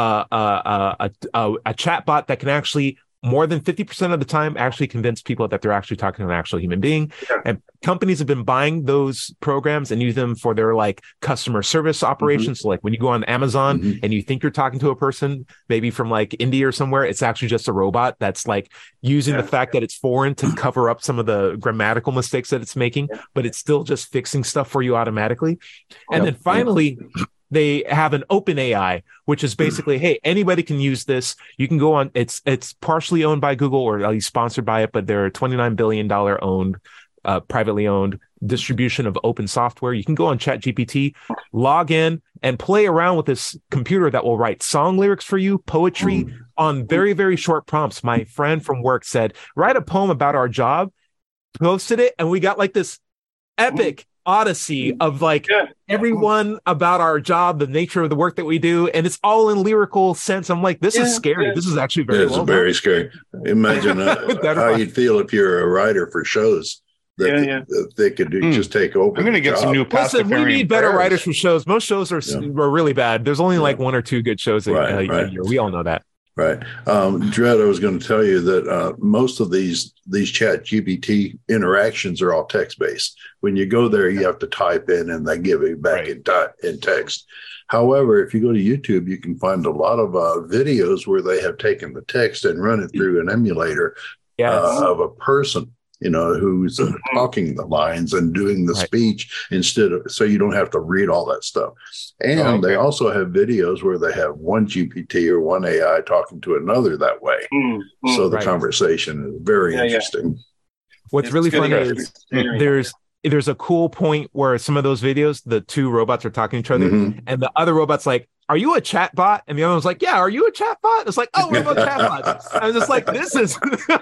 a chat bot that can actually more than 50% of the time actually convince people that they're actually talking to an actual human being. And companies have been buying those programs and use them for their like customer service operations. So like when you go on Amazon and you think you're talking to a person, maybe from like India or somewhere, it's actually just a robot that's like using the fact that it's foreign to cover up some of the grammatical mistakes that it's making, but it's still just fixing stuff for you automatically. And then finally, they have an open AI, which is basically, hey, anybody can use this. You can go on. It's partially owned by Google or at least sponsored by it, but they're a $29 billion owned, privately owned distribution of open software. You can go on ChatGPT, log in, and play around with this computer that will write song lyrics for you, poetry on very, very short prompts. My friend from work said, write a poem about our job, posted it, and we got like this epic odyssey of like everyone about our job, the nature of the work that we do, and it's all in lyrical sense. I'm like, this is scary. This is actually very scary. Imagine how you'd feel if you're a writer for shows that they could do, just take over. I'm going to get some new Listen, we need better writers for shows. Most shows are really bad. There's only like one or two good shows a year. We all know that. Right. Dred, I was going to tell you that most of these Chat GPT interactions are all text-based. When you go there, you have to type in and they give it back in text. However, if you go to YouTube, you can find a lot of videos where they have taken the text and run it through an emulator of a person, who's talking the lines and doing the speech so you don't have to read all that stuff. And they also have videos where they have one GPT or one AI talking to another that way. So the conversation is very interesting. What's really funny is there's a cool point where some of those videos, the two robots are talking to each other and the other robot's like, are you a chat bot? And the other one's like, yeah, are you a chat bot? It's like, oh, we're both chat bots. I'm just like, this is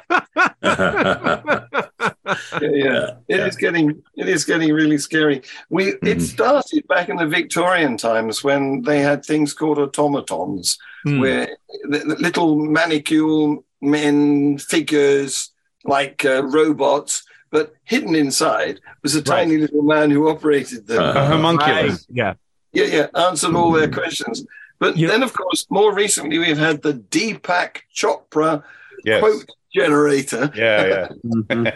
It is getting really scary. It started back in the Victorian times when they had things called automatons, where the little manicule men figures like robots, but hidden inside was a tiny little man who operated them. A homunculus. Answered all their questions. But then, of course, more recently, we've had the Deepak Chopra quote generator.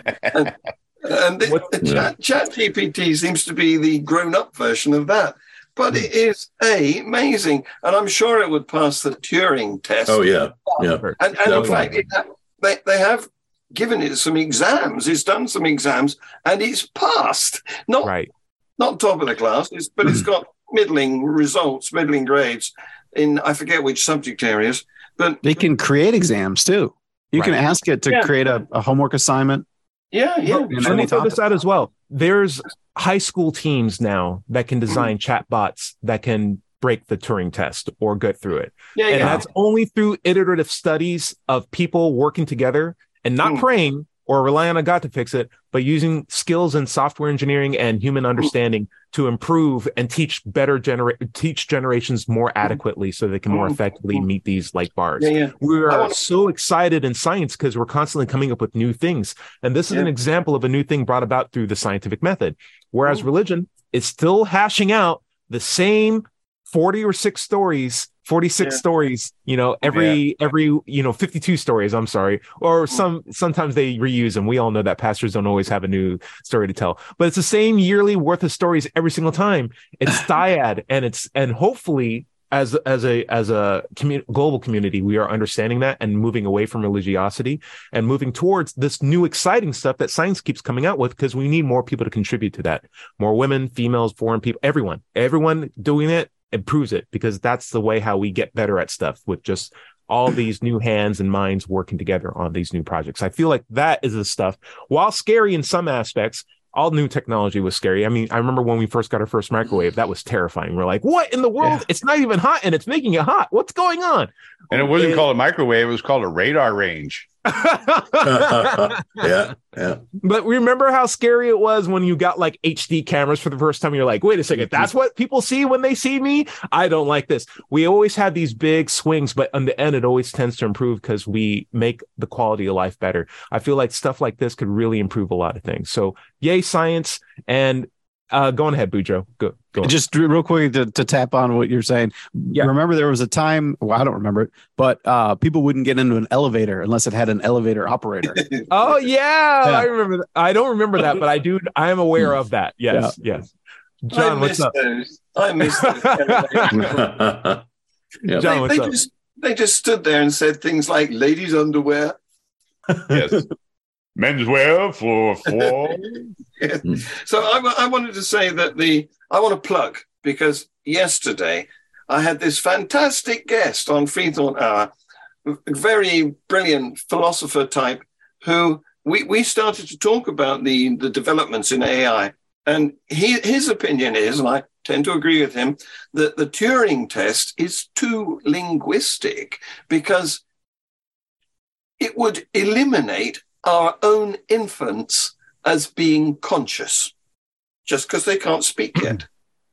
And the ChatGPT seems to be the grown-up version of that. but it is amazing, and I'm sure it would pass the Turing test. Oh yeah, yeah. And in fact, they have given it some exams. It's done some exams, and it's passed. Not top of the class, but it's got middling results, middling grades in I forget which subject areas. But they can create exams too. You can ask it to create a homework assignment. Yeah. Let me throw this out as well. There's high school teams now that can design chatbots that can break the Turing test or get through it. That's only through iterative studies of people working together and not praying or relying on God to fix it, but using skills in software engineering and human understanding to improve and teach generations more adequately so they can more effectively meet these light bars. We are so excited in science because we're constantly coming up with new things. And this is an example of a new thing brought about through the scientific method. Whereas religion is still hashing out the same 46 stories, every 52 stories, I'm sorry. Or sometimes they reuse them. We all know that pastors don't always have a new story to tell, but it's the same yearly worth of stories every single time. It's dyad, and hopefully as a global community, we are understanding that and moving away from religiosity and moving towards this new exciting stuff that science keeps coming out with, because we need more people to contribute to that. More women, females, foreign people, everyone doing it improves it, because that's the way how we get better at stuff, with just all these new hands and minds working together on these new projects. I feel like that is the stuff, while scary in some aspects. All new technology was scary. I mean, I remember when we first got our first microwave, that was terrifying. We're like, what in the world? It's not even hot and it's making it hot. What's going on? And it wasn't called a microwave. It was called a radar range. Yeah. But remember how scary it was when you got like HD cameras for the first time. You're like, wait a second, that's what people see when they see me? I don't like this. We always have these big swings, but in the end, it always tends to improve because we make the quality of life better. I feel like stuff like this could really improve a lot of things. So yay, science. And go on ahead, Boudreaux. Go on. Just real quick to tap on what you're saying. Yeah. Remember, there was a time, well, I don't remember it, but people wouldn't get into an elevator unless it had an elevator operator. Oh, yeah. I remember that. I don't remember that, but I do. I am aware of that. Yes. John, what's up? I miss those. John, what's up? They just stood there and said things like ladies' underwear. Yes. Menswear for fall. So I wanted to say that I want to plug, because yesterday I had this fantastic guest on Free Thought Hour, a very brilliant philosopher type, who we started to talk about the developments in AI. And his opinion is, and I tend to agree with him, that the Turing test is too linguistic, because it would eliminate our own infants as being conscious, just because they can't speak yet.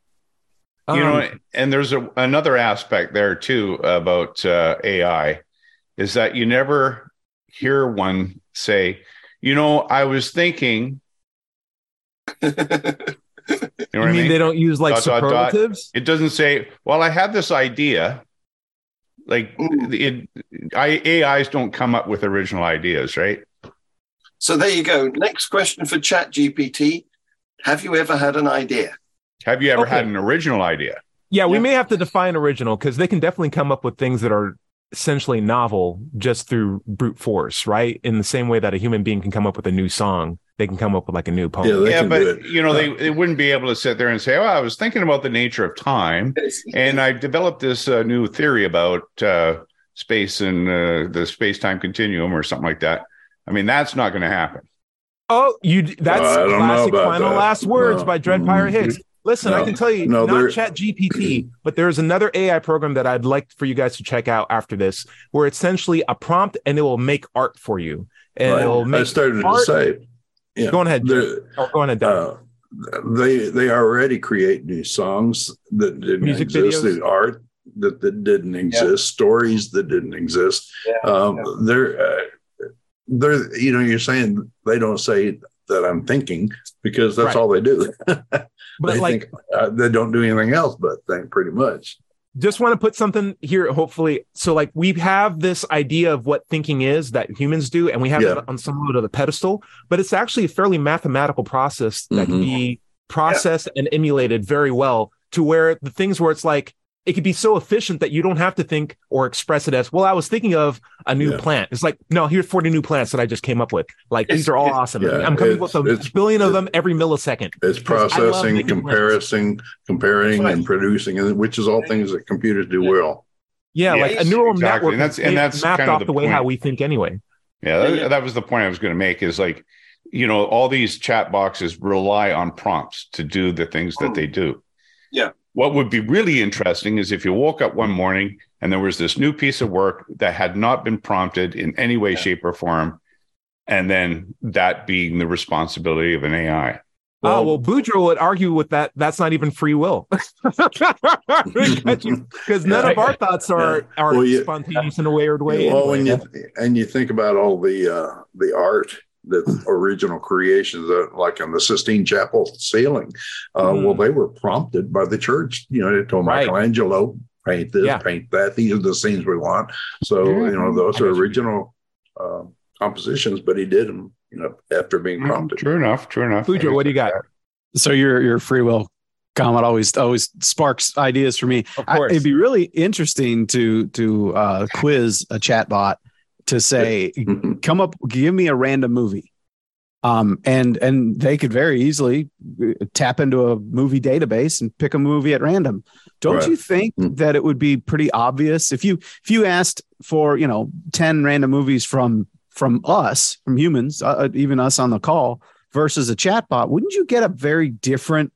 And there's another aspect there too about AI, is that you never hear one say, I was thinking. You mean they don't use like superlatives? It doesn't say, well, I had this idea. Like AIs don't come up with original ideas, right? So there you go. Next question for ChatGPT. Have you ever had an idea? Have you ever had an original idea? Yeah, we may have to define original, because they can definitely come up with things that are essentially novel just through brute force, right? In the same way that a human being can come up with a new song, they can come up with like a new poem. But they wouldn't be able to sit there and say, "Oh, I was thinking about the nature of time, and I developed this new theory about space and the space-time continuum," or something like that. I mean, that's not going to happen. Oh, that's classic final last words by Dread Pirate Hicks. Listen, I can tell you, not ChatGPT, but there's another AI program that I'd like for you guys to check out after this, where it's essentially a prompt and it will make art for you. And it'll make I started to say, go ahead. Go ahead, they already create new songs that didn't exist, the art that didn't exist, stories that didn't exist. They're you're saying they don't say that I'm thinking, because that's all they do. But they think they don't do anything else but think, pretty much. Just want to put something here, hopefully. So like we have this idea of what thinking is that humans do, and we have it on some of the pedestal, but it's actually a fairly mathematical process that can be processed and emulated very well to where the things where it's like, it could be so efficient that you don't have to think or express it as, well, I was thinking of a new plant. It's like, no, here's 40 new plants that I just came up with. Like, these are all awesome. Yeah, I'm coming with a billion of them every millisecond. It's processing, comparing, and producing, which is all things that computers do well. Yeah, like a neural network and that's mapped kind off of the way point. how we think anyway. Yeah, that was the point I was going to make is like, all these chat boxes rely on prompts to do the things that they do. Yeah. What would be really interesting is if you woke up one morning and there was this new piece of work that had not been prompted in any way, shape, or form, and then that being the responsibility of an AI. Well, Boudreaux would argue with that. That's not even free will, because none of our thoughts are spontaneous in a weird way. Well, when you think about all the art, the original creations, like on the Sistine Chapel ceiling, well, they were prompted by the church. They told Michelangelo, paint this, paint that. These are the scenes we want. So those are original compositions, but he did them. After being prompted. True enough. Boudreaux, what do you got? So your free will comment always sparks ideas for me. Of course. It'd be really interesting to quiz a chatbot to say, give me a random movie. And they could very easily tap into a movie database and pick a movie at random. Don't you think that it would be pretty obvious if you asked for 10 random movies from humans, even us on the call, versus a chatbot? Wouldn't you get a very different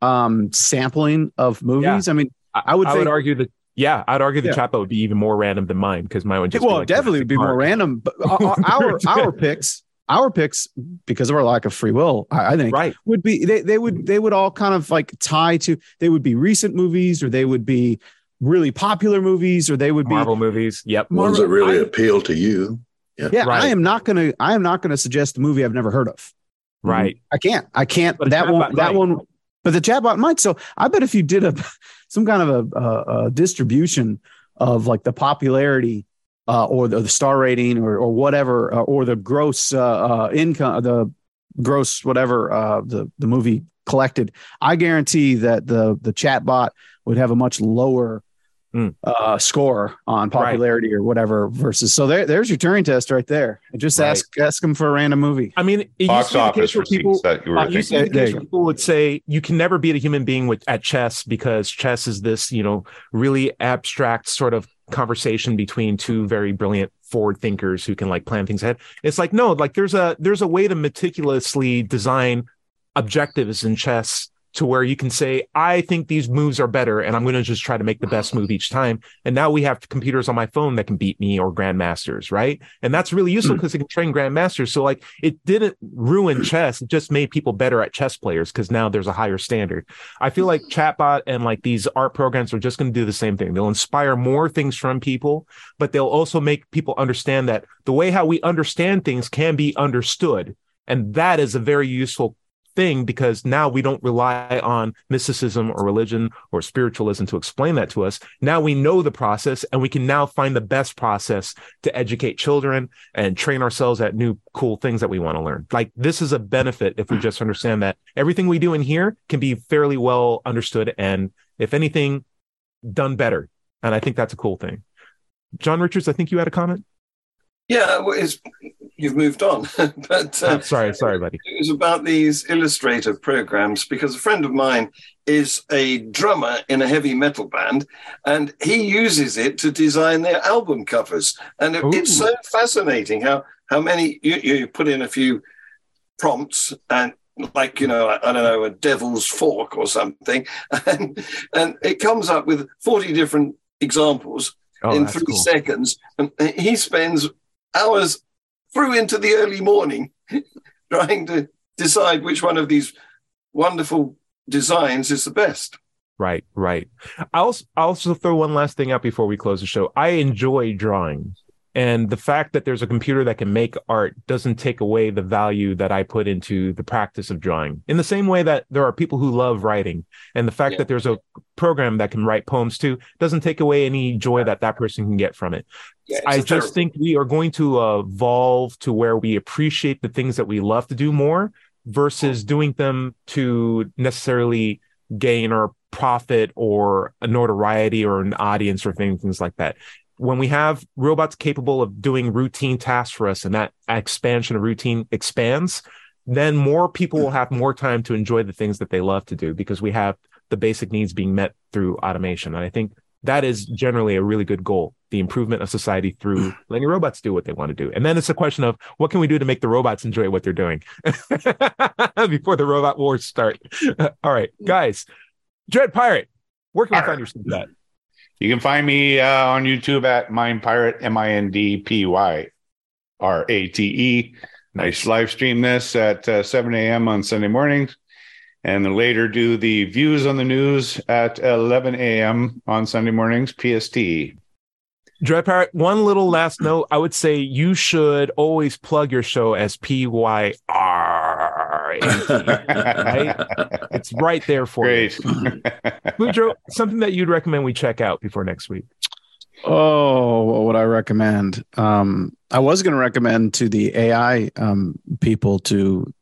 sampling of movies? Yeah. I mean, I would argue that. Yeah, I'd argue the chatbot would be even more random than mine, because mine would just definitely would be more random. But our picks, because of our lack of free will, I think, would be they would all kind of like tie to, they would be recent movies, or they would be really popular movies, or they would be Marvel movies. Yep, ones that really appeal to you. Yeah, right. I am not gonna suggest a movie I've never heard of. Right. I can't. But that one. But the chatbot might. So I bet if you did some kind of a distribution of like the popularity or the star rating or whatever, or the gross income, the gross whatever the movie collected, I guarantee that the chatbot would have a much lower score on popularity or whatever versus. So there's your Turing test right there. Just ask them for a random movie. I mean, it box office receipts that you were thinking. People would say you can never beat a human being at chess, because chess is this, really abstract sort of conversation between two very brilliant forward thinkers who can like plan things ahead. It's like, no, like there's a way to meticulously design objectives in chess to where you can say, I think these moves are better, and I'm going to just try to make the best move each time. And now we have computers on my phone that can beat me, or grandmasters, right? And that's really useful because it can train grandmasters. So like, it didn't ruin chess. It just made people better at chess players, because now there's a higher standard. I feel like chatbot and like these art programs are just going to do the same thing. They'll inspire more things from people, but they'll also make people understand that the way how we understand things can be understood. And that is a very useful thing, because now we don't rely on mysticism or religion or spiritualism to explain that to us. Now we know the process, and we can now find the best process to educate children and train ourselves at new cool things that we want to learn. Like, this is a benefit if we just understand that everything we do in here can be fairly well understood, and if anything, done better. And I think that's a cool thing. John Richards, I think you had a comment. Yeah, well, you've moved on, but sorry, buddy. It was about these illustrative programs, because a friend of mine is a drummer in a heavy metal band, and he uses it to design their album covers. And it's so fascinating how many you put in a few prompts, and like, I don't know, a devil's fork or something, and it comes up with 40 different examples in 3 seconds, and he spends hours through into the early morning trying to decide which one of these wonderful designs is the best. Right. I'll also throw one last thing out before we close the show. I enjoy drawing. And the fact that there's a computer that can make art doesn't take away the value that I put into the practice of drawing. In the same way that there are people who love writing, and the fact that there's a program that can write poems too doesn't take away any joy that person can get from it. I just think we are going to evolve to where we appreciate the things that we love to do more versus doing them to necessarily gain or profit or a notoriety or an audience or things like that. When we have robots capable of doing routine tasks for us and that expansion of routine expands, then more people will have more time to enjoy the things that they love to do because we have the basic needs being met through automation. And I think that is generally a really good goal, the improvement of society through letting robots do what they want to do. And then it's a question of what can we do to make the robots enjoy what they're doing before the robot wars start. All right, guys, Dread Pirate, where can we find your stuff at? You can find me on YouTube at Mind Pirate, MINDPYRATE. Nice live stream this at 7 a.m. on Sunday mornings. And then later do the views on the news at 11 a.m. on Sunday mornings, PST. Dread Pirate, one little last note. I would say you should always plug your show as PYRAT, right? It's right there for Great. you. Boudreaux, something that you'd recommend we check out before next week? Oh, what would I recommend? I was going to recommend to the AI people to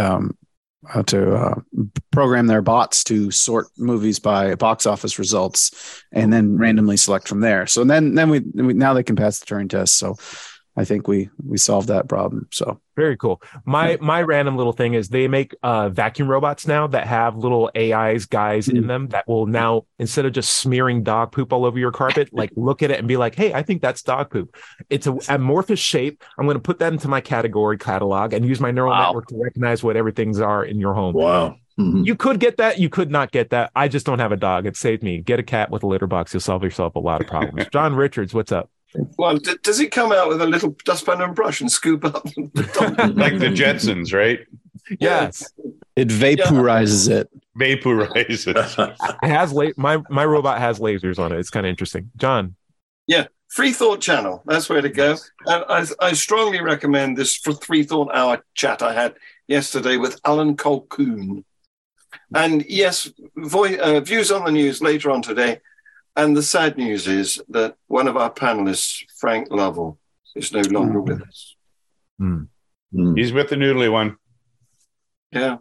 program their bots to sort movies by box office results and then randomly select from there. So then we now they can pass the Turing test. So I think we solved that problem. So very cool. My random little thing is they make vacuum robots now that have little guys in them that will now, instead of just smearing dog poop all over your carpet, like look at it and be like, hey, I think that's dog poop. It's an amorphous shape. I'm going to put that into my category catalog and use my neural network to recognize what everything's are in your home. Wow. Mm-hmm. You could get that. You could not get that. I just don't have a dog. It saved me. Get a cat with a litter box. You'll solve yourself a lot of problems. John Richards, what's up? Well, does it come out with a little dustpan and brush and scoop up? Like the Jetsons, right? Yes. It vaporizes it. Vaporizes. It has my robot has lasers on it. It's kind of interesting. John. Yeah. Free Thought channel. That's where to go. And I strongly recommend this for Free Thought Hour chat I had yesterday with Alan Colquhoun. And yes, views on the news later on today. And the sad news is that one of our panelists, Frank Lovell, is no longer with us. He's with the noodly one. Yeah.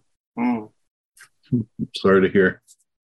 Sorry to hear.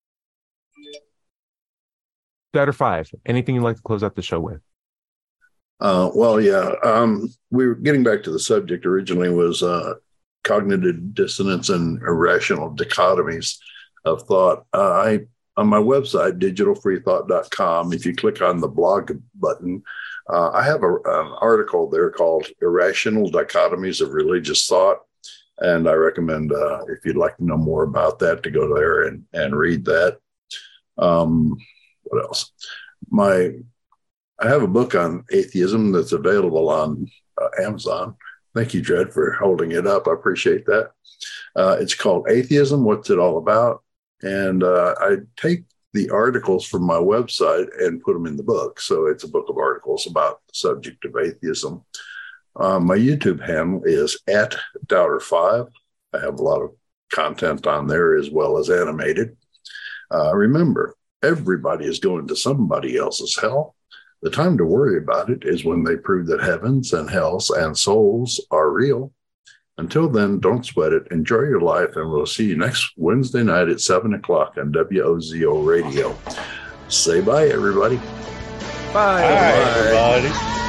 Better five. Anything you'd like to close out the show with? Well, yeah. We were getting back to the subject originally was cognitive dissonance and irrational dichotomies of thought. On my website, digitalfreethought.com, if you click on the blog button, I have an article there called Irrational Dichotomies of Religious Thought. And I recommend, if you'd like to know more about that, to go there and read that. What else? I have a book on atheism that's available on Amazon. Thank you, Dread, for holding it up. I appreciate that. It's called Atheism, What's It All About? And I take the articles from my website and put them in the book. So it's a book of articles about the subject of atheism. My YouTube handle is @Doubter5. I have a lot of content on there as well as animated. Remember, everybody is going to somebody else's hell. The time to worry about it is when they prove that heavens and hells and souls are real. Until then, don't sweat it. Enjoy your life, and we'll see you next Wednesday night at 7 o'clock on WOZO Radio. Say bye, everybody. Bye. Bye, everybody.